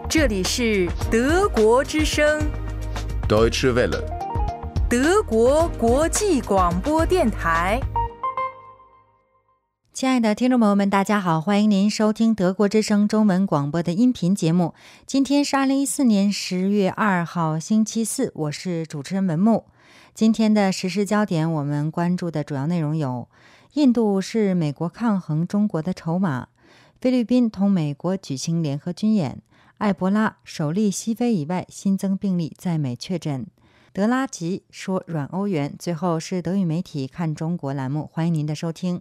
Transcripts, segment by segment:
这里是德国之声 Deutsche Welle， 德国国际广播电台。 亲爱的听众朋友们，大家好，欢迎您收听德国之声中文广播的音频节目。今天是2014年10月2号星期四，我是主持人文木。今天的时事焦点，我们关注的主要内容有：印度是美国抗衡中国的筹码；菲律宾同美国举行联合军演；埃博拉首例西非以外新增病例在美确诊；德拉吉说软欧元。最后是德语媒体看中国栏目，欢迎您的收听。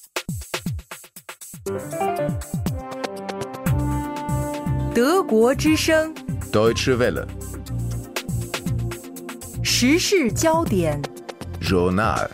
德国之声 Deutsche Welle， 时事焦点 Journal。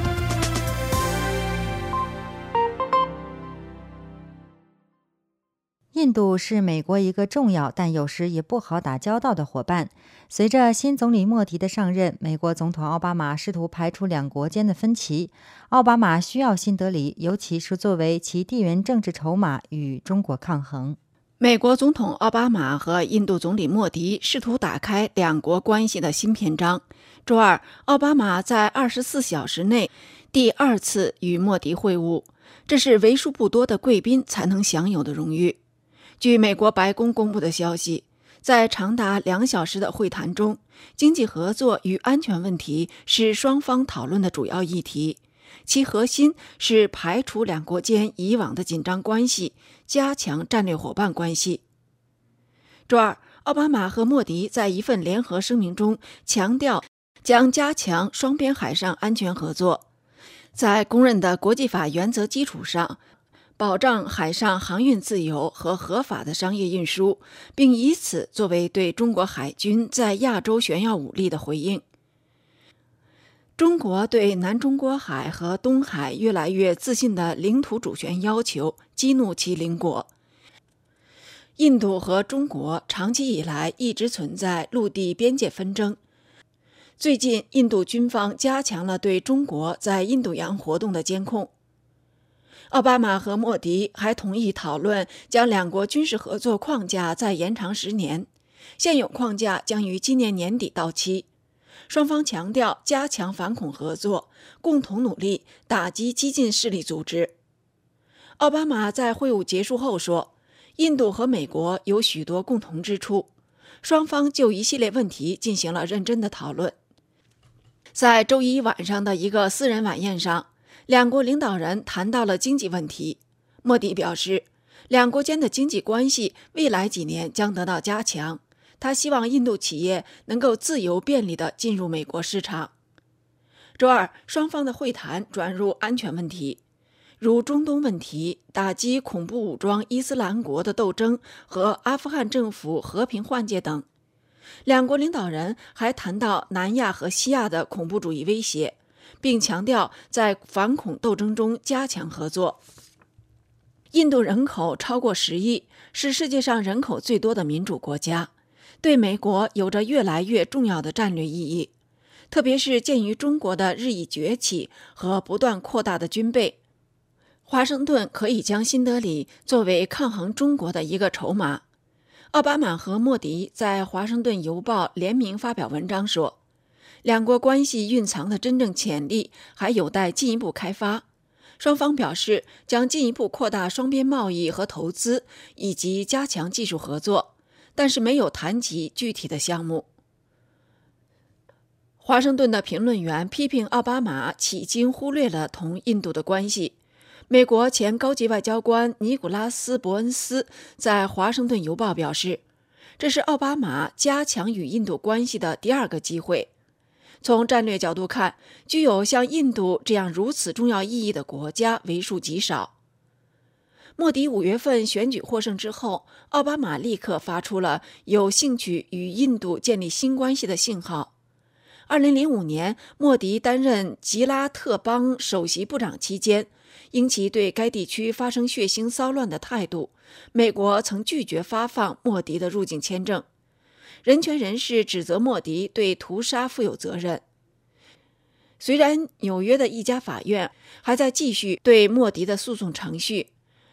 印度是美国一个重要但有时也不好打交道的伙伴。随着新总理莫迪的上任，美国总统奥巴马试图排除两国间的分歧。奥巴马需要新德里，尤其是作为其地缘政治筹码与中国抗衡。 美国总统奥巴马和印度总理莫迪试图打开两国关系的新篇章。周二，奥巴马在24小时内第二次与莫迪会晤，这是为数不多的贵宾才能享有的荣誉。据美国白宫公布的消息，在长达2小时的会谈中，经济合作与安全问题是双方讨论的主要议题，其核心是排除两国间以往的紧张关系，加强战略伙伴关系。周二，奥巴马和莫迪在一份联合声明中强调将加强双边海上安全合作，在公认的国际法原则基础上保障海上航运自由和合法的商业运输，并以此作为对中国海军在亚洲炫耀武力的回应。中国对南中国海和东海越来越自信的领土主权要求激怒其邻国。印度和中国长期以来一直存在陆地边界纷争。最近，印度军方加强了对中国在印度洋活动的监控。奥巴马和莫迪还同意讨论将两国军事合作框架再延长10年，现有框架将于今年年底到期。双方强调加强反恐合作，共同努力打击激进势力组织。奥巴马在会晤结束后说，印度和美国有许多共同之处，双方就一系列问题进行了认真的讨论。在周一晚上的一个私人晚宴上，两国领导人谈到了经济问题。莫迪表示，两国间的经济关系未来几年将得到加强，他希望印度企业能够自由便利地进入美国市场。周二，双方的会谈转入安全问题，如中东问题、打击恐怖武装伊斯兰国的斗争和阿富汗政府和平换届等。两国领导人还谈到南亚和西亚的恐怖主义威胁，并强调在反恐斗争中加强合作。印度人口超过10亿，是世界上人口最多的民主国家，对美国有着越来越重要的战略意义，特别是鉴于中国的日益崛起和不断扩大的军备，华盛顿可以将新德里作为抗衡中国的一个筹码。奥巴马和莫迪在《华盛顿邮报》联名发表文章说，两国关系蕴藏的真正潜力还有待进一步开发。双方表示将进一步扩大双边贸易和投资，以及加强技术合作，但是没有谈及具体的项目。华盛顿的评论员批评奥巴马迄今忽略了同印度的关系。美国前高级外交官尼古拉斯·伯恩斯在《华盛顿邮报》表示，这是奥巴马加强与印度关系的第2个机会。从战略角度看，具有像印度这样如此重要意义的国家为数极少。莫迪5月份选举获胜之后，奥巴马立刻发出了有兴趣与印度建立新关系的信号。2005年，莫迪担任吉拉特邦首席部长期间，因其对该地区发生血腥骚乱的态度，美国曾拒绝发放莫迪的入境签证。人权人士指责莫迪对屠杀负有责任。虽然纽约的一家法院还在继续对莫迪的诉讼程序，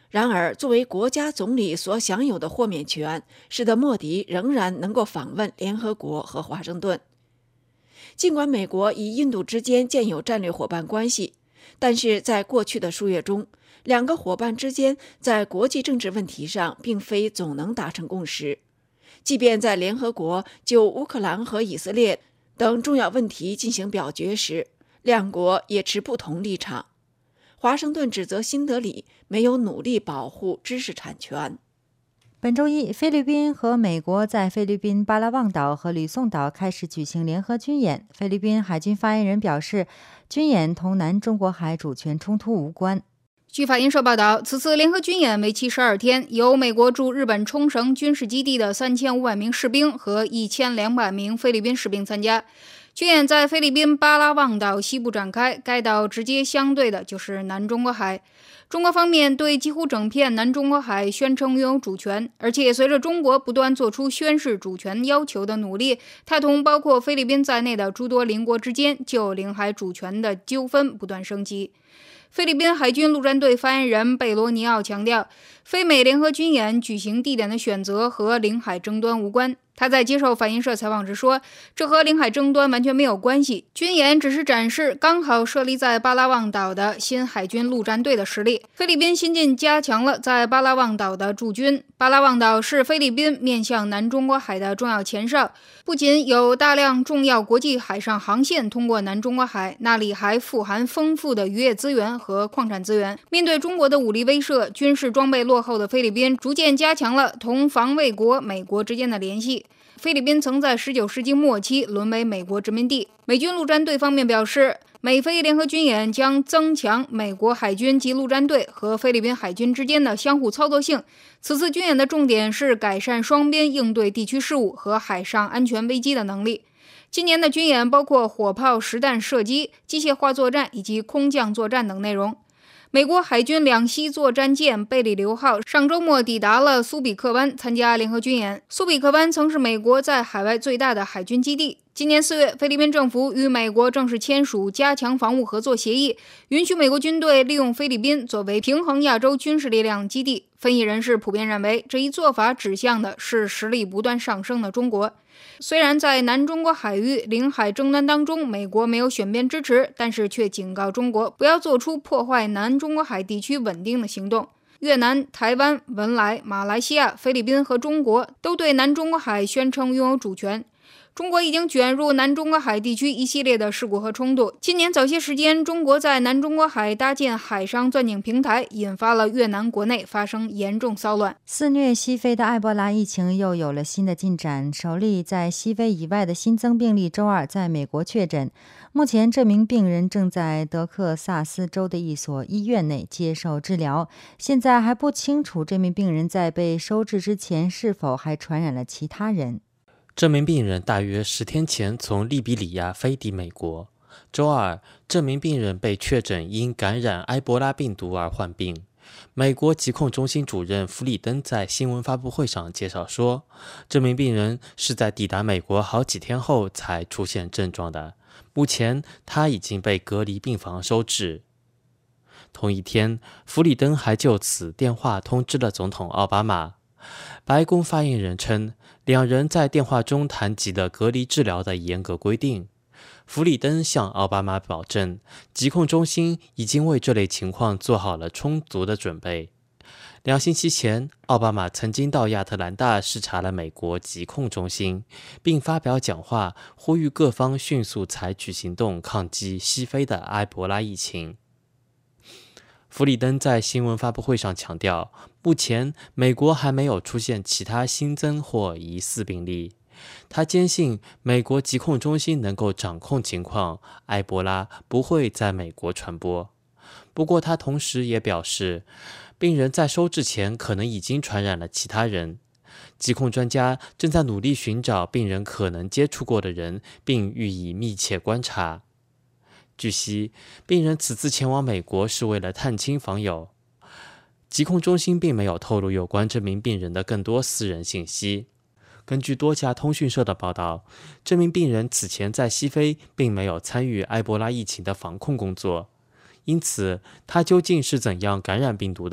然而，作为国家总理所享有的豁免权，使得莫迪仍然能够访问联合国和华盛顿。尽管美国与印度之间建有战略伙伴关系，但是在过去的数月中，两个伙伴之间在国际政治问题上并非总能达成共识。即便在联合国就乌克兰和以色列等重要问题进行表决时，两国也持不同立场。华盛顿指责新德里没有努力保护知识产权。 本周一，菲律宾和美国在菲律宾巴拉望岛和吕宋岛开始举行联合军演。菲律宾海军发言人表示，军演同南中国海主权冲突无关。 据法新社报道，此次联合军演为期12天，由美国驻日本冲绳军事基地的3500名士兵和1200名菲律宾士兵参加。军演在菲律宾巴拉望岛西部展开，该岛直接相对的就是南中国海。中国方面对几乎整片南中国海宣称拥有主权，而且随着中国不断做出宣示主权要求的努力，它同包括菲律宾在内的诸多邻国之间就领海主权的纠纷不断升级。菲律宾海军陆战队发言人贝罗尼奥强调，菲美联合军演举行地点的选择和领海争端无关。他在接受法新社采访时说，这和领海争端完全没有关系，军演只是展示刚好设立在巴拉望岛的新海军陆战队的实力。菲律宾新近加强了在巴拉望岛的驻军。巴拉望岛是菲律宾面向南中国海的重要前哨，不仅有大量重要国际海上航线通过南中国海，那里还富含丰富的渔业资源和矿产资源。面对中国的武力威慑，军事装备落后的菲律宾逐渐加强了同防卫国美国之间的联系。菲律宾曾在19世纪末期沦为美国殖民地。美军陆战队方面表示，美菲联合军演将增强美国海军及陆战队和菲律宾海军之间的相互操作性。此次军演的重点是改善双边应对地区事务和海上安全危机的能力。今年的军演包括火炮实弹射击、机械化作战以及空降作战等内容。美国海军两栖作战舰贝里流号上周末抵达了苏比克湾参加联合军演。苏比克湾曾是美国在海外最大的海军基地。今年4月，菲律宾政府与美国正式签署加强防务合作协议，允许美国军队利用菲律宾作为平衡亚洲军事力量基地。分析人士普遍认为，这一做法指向的是实力不断上升的中国。虽然在南中国海域领海争端当中，美国没有选边支持，但是却警告中国不要做出破坏南中国海地区稳定的行动。越南、台湾、文莱、马来西亚、菲律宾和中国都对南中国海宣称拥有主权。中国已经卷入南中国海地区一系列的事故和冲突。今年早些时间，中国在南中国海搭建海上钻井平台，引发了越南国内发生严重骚乱。 肆虐西非的埃博拉疫情又有了新的进展，首例在西非以外的新增病例周二在美国确诊。目前这名病人正在德克萨斯州的一所医院内接受治疗，现在还不清楚这名病人在被收治之前是否还传染了其他人。 这名病人大约10天前从利比里亚飞抵美国。周二，这名病人被确诊因感染埃博拉病毒而患病。美国疾控中心主任弗里登在新闻发布会上介绍说，这名病人是在抵达美国好几天后才出现症状的。目前，他已经被隔离病房收治。同一天，弗里登还就此电话通知了总统奥巴马。白宫发言人称，两人在电话中谈及了隔离治疗的严格规定。弗里登向奥巴马保证，疾控中心已经为这类情况做好了充足的准备。2星期前，奥巴马曾经到亚特兰大视察了美国疾控中心，并发表讲话，呼吁各方迅速采取行动抗击西非的埃博拉疫情。弗里登在新闻发布会上强调，目前美国还没有出现其他新增或疑似病例。他坚信美国疾控中心能够掌控情况，埃博拉不会在美国传播。不过他同时也表示，病人在收治前可能已经传染了其他人。疾控专家正在努力寻找病人可能接触过的人，并予以密切观察。据悉，病人此次前往美国是为了探亲访友。疾控中心并没有透露有关这名病人的更多私人信息。根据多家通讯社的报道，这名病人此前在西非并没有参与埃博拉疫情的防控工作，因此他究竟是怎样感染病毒的，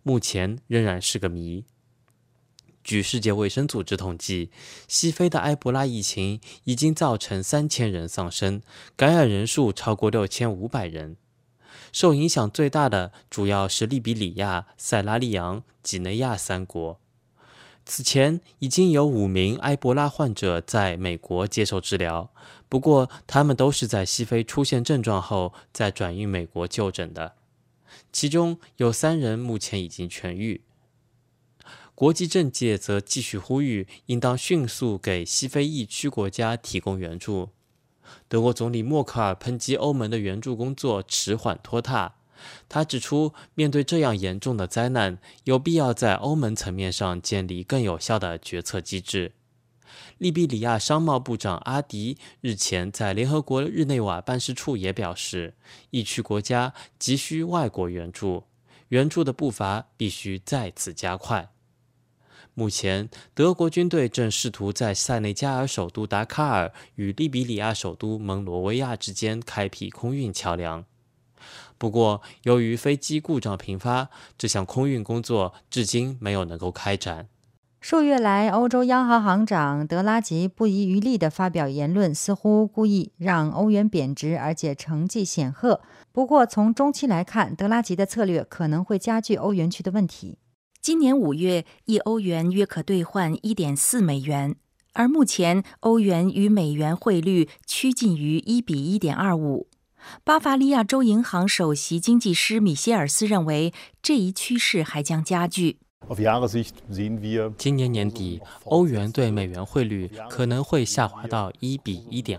目前仍然是个谜。据世界卫生组织统计，西非的埃博拉疫情已经造成3000人丧生，感染人数超过6500人。受影响最大的主要是利比里亚、塞拉利昂、几内亚3国。此前已经有5名埃博拉患者在美国接受治疗，不过他们都是在西非出现症状后再转运美国就诊的，其中有3人目前已经痊愈。国际政界则继续呼吁，应当迅速给西非疫区国家提供援助。德国总理默克尔抨击欧盟的援助工作迟缓拖沓。他指出，面对这样严重的灾难，有必要在欧盟层面上建立更有效的决策机制。利比里亚商贸部长阿迪日前在联合国日内瓦办事处也表示，疫区国家急需外国援助，援助的步伐必须再次加快。目前，德国军队正试图在塞内加尔首都达喀尔与利比里亚首都蒙罗维亚之间开辟空运桥梁。不过，由于飞机故障频发，这项空运工作至今没有能够开展。 数月来，欧洲央行行长德拉吉不遗余力地发表言论，似乎故意让欧元贬值，而且成绩显赫。不过，从中期来看，德拉吉的策略可能会加剧欧元区的问题。 今年5月，1欧元约可兑换 1.4 美元，而目前欧元与美元汇率趋近于1比 1.25。巴伐利亚州银行首席经济师米歇尔斯认为，这一趋势还将加剧。 今年年底，欧元对美元汇率可能会下滑到1比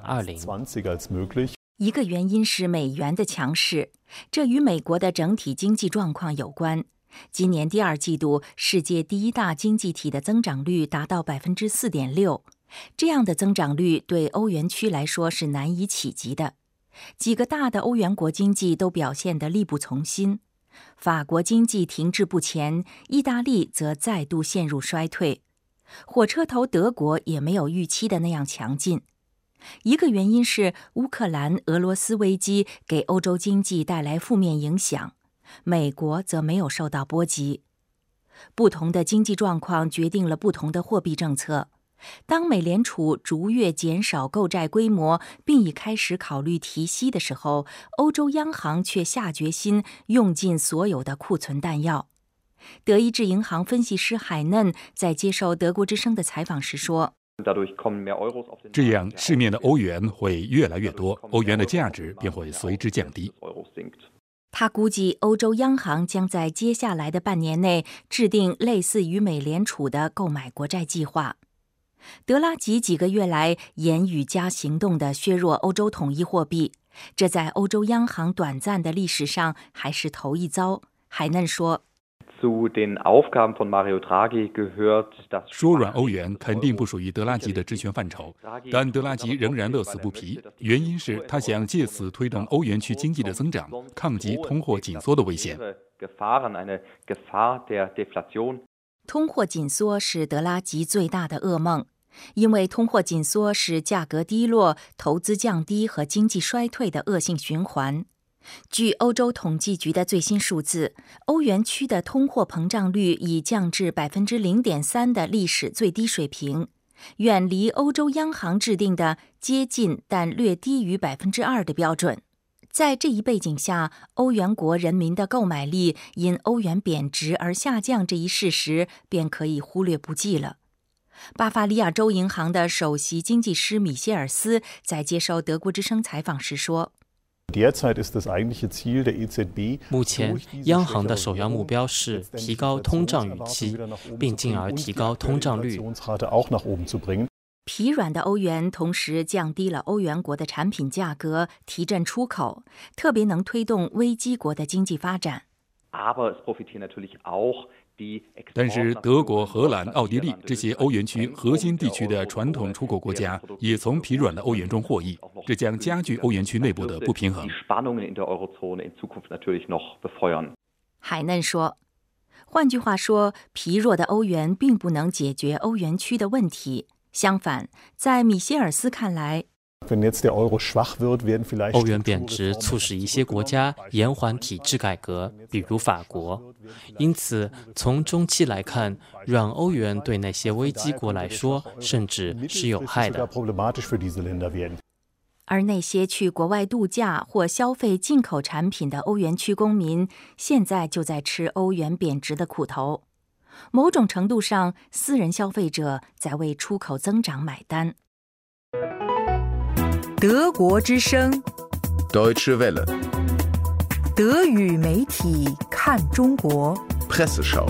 1.20。 一个原因是美元的强势，这与美国的整体经济状况有关。今年第2季度，世界第1大经济体的增长率达到 4.6%， 这样的增长率对欧元区来说是难以企及的。几个大的欧元国经济都表现得力不从心，法国经济停滞不前，意大利则再度陷入衰退，火车头德国也没有预期的那样强劲。一个原因是乌克兰、俄罗斯危机给欧洲经济带来负面影响，美国则没有受到波及。不同的经济状况决定了不同的货币政策。当美联储逐月减少购债规模，并已开始考虑提息的时候，欧洲央行却下决心用尽所有的库存弹药。德意志银行分析师海嫩在接受德国之声的采访时说， 这样市面的欧元会越来越多，欧元的价值便会随之降低。 他估计欧洲央行将在接下来的半年内制定类似于美联储的购买国债计划。德拉吉几个月来言语加行动地削弱欧洲统一货币，这在欧洲央行短暂的历史上还是头一遭。海嫩说， 缩软欧元肯定不属于德拉吉的职权范畴，但德拉吉仍然乐此不疲，原因是他想借此推动欧元区经济的增长，抗击通货紧缩的危险。 通货紧缩是德拉吉最大的噩梦，因为通货紧缩是价格低落、投资降低和经济衰退的恶性循环。据欧洲统计局的最新数字，欧元区的通货膨胀率已降至 0.3% 的历史最低水平，远离欧洲央行制定的接近但略低于 2% 的标准。在这一背景下，欧元国人民的购买力因欧元贬值而下降这一事实便可以忽略不计了。巴伐利亚州银行的首席经济师米歇尔斯在接受德国之声采访时说， 目前央行的首要目标是提高通胀预期，并进而提高通胀率。 疲软的欧元同时降低了欧元国的产品价格，提振出口，特别能推动危机国的经济发展。 但是德国、荷兰、奥地利这些欧元区核心地区的传统出口国家也从疲软的欧元中获益，这将加剧欧元区内部的不平衡。 海嫩说，换句话说，疲弱的欧元并不能解决欧元区的问题。相反，在米歇尔斯看来， 欧元贬值促使一些国家延缓体制改革，比如法国。因此，从中期来看，软欧元对那些危机国来说，甚至是有害的。 而那些去国外度假或消费进口产品的欧元区公民，现在就在吃欧元贬值的苦头。某种程度上，私人消费者在为出口增长买单。 德国之声 Deutsche Welle 德语媒体看中国 Presseschau。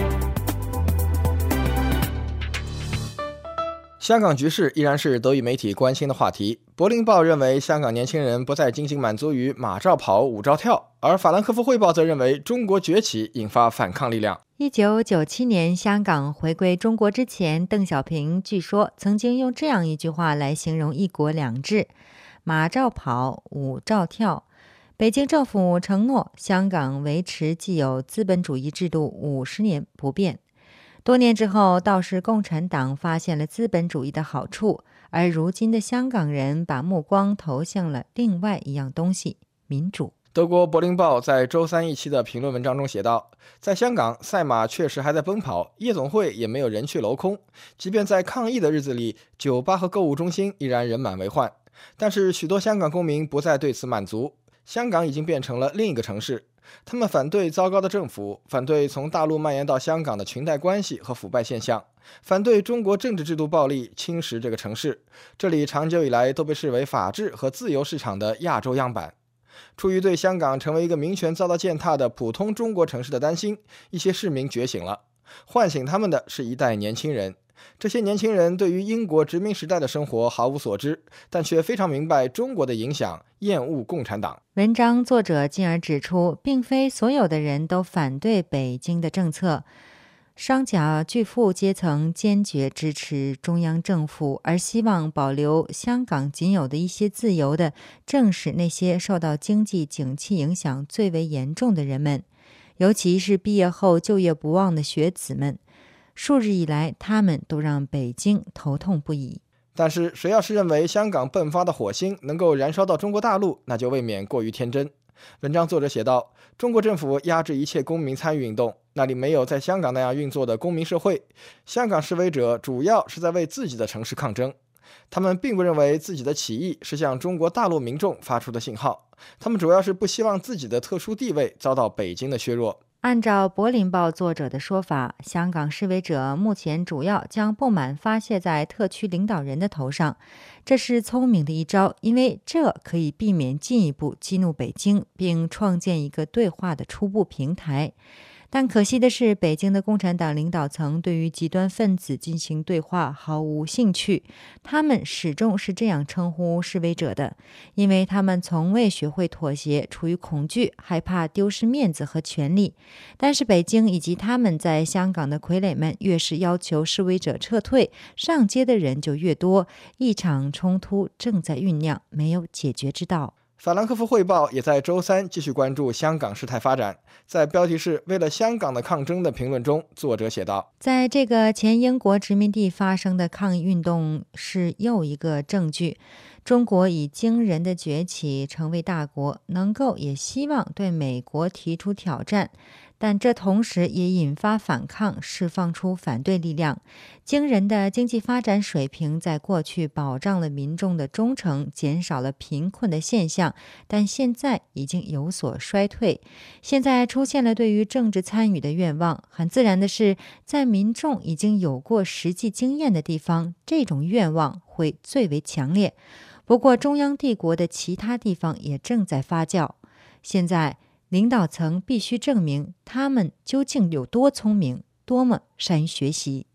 香港局势依然是德语媒体关心的话题。柏林报认为，香港年轻人不再仅仅满足于马照跑、舞照跳，而法兰克福汇报则认为，中国崛起引发反抗力量。 1997年香港回归中国之前，邓小平据说曾经用这样一句话来形容一国两制：马照跑，舞照跳。北京政府承诺香港维持既有资本主义制度50年不变。多年之后，倒是共产党发现了资本主义的好处，而如今的香港人把目光投向了另外一样东西——民主。 德国柏林报在周三一期的评论文章中写道，在香港，赛马确实还在奔跑，夜总会也没有人去楼空，即便在抗疫的日子里，酒吧和购物中心依然人满为患。但是许多香港公民不再对此满足，香港已经变成了另一个城市。他们反对糟糕的政府，反对从大陆蔓延到香港的裙带关系和腐败现象，反对中国政治制度暴力侵蚀这个城市。这里长久以来都被视为法治和自由市场的亚洲样板。出于对香港成为一个民权遭到践踏的普通中国城市的担心，一些市民觉醒了，唤醒他们的是一代年轻人。这些年轻人对于英国殖民时代的生活毫无所知，但却非常明白中国的影响，厌恶共产党。 文章作者进而指出，并非所有的人都反对北京的政策。商贾巨富阶层坚决支持中央政府，而希望保留香港仅有的一些自由的，正是那些受到经济景气影响最为严重的人们，尤其是毕业后就业不忘的学子们。数日以来，他们都让北京头痛不已。 但是谁要是认为香港迸发的火星能够燃烧到中国大陆，那就未免过于天真。文章作者写道，中国政府压制一切公民参与运动，那里没有在香港那样运作的公民社会。香港示威者主要是在为自己的城市抗争，他们并不认为自己的起义是向中国大陆民众发出的信号，他们主要是不希望自己的特殊地位遭到北京的削弱。 按照柏林报作者的说法，香港示威者目前主要将不满发泄在特区领导人的头上，这是聪明的一招，因为这可以避免进一步激怒北京，并创建一个对话的初步平台。但可惜的是，北京的共产党领导层对于极端分子进行对话毫无兴趣，他们始终是这样称呼示威者的，因为他们从未学会妥协，出于恐惧，害怕丢失面子和权力。但是北京以及他们在香港的傀儡们越是要求示威者撤退，上街的人就越多，一场冲突正在酝酿，没有解决之道。 法兰克福汇报也在周三继续关注香港事态发展，在标题是为了香港的抗争的评论中，作者写道， 在这个前英国殖民地发生的抗议运动是又一个证据，中国以惊人的崛起成为大国，能够也希望对美国提出挑战，但这同时也引发反抗，释放出反对力量。惊人的经济发展水平在过去保障了民众的忠诚，减少了贫困的现象，但现在已经有所衰退。现在出现了对于政治参与的愿望，很自然的是，在民众已经有过实际经验的地方，这种愿望会最为强烈。不过中央帝国的其他地方也正在发酵，现在领导层必须证明他们究竟有多聪明，多么善于学习。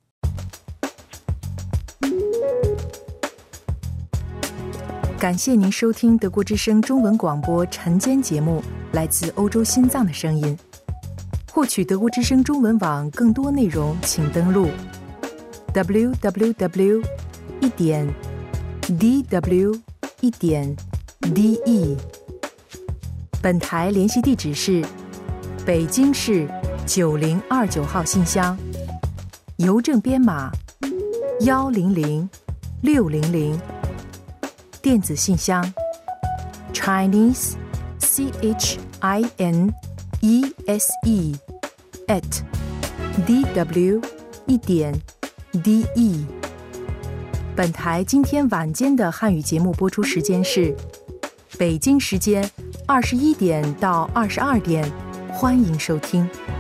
感谢您收听德国之声中文广播晨间节目，来自欧洲心脏的声音。获取德国之声中文网更多内容，请登录 www.dw1.de。本台联系地址是北京市9029号信箱，邮政编码100600。 电子信箱 Chinese CHINESE@DW1.DE。本台今天晚间的汉语节目播出时间是北京时间21点到22点，欢迎收听。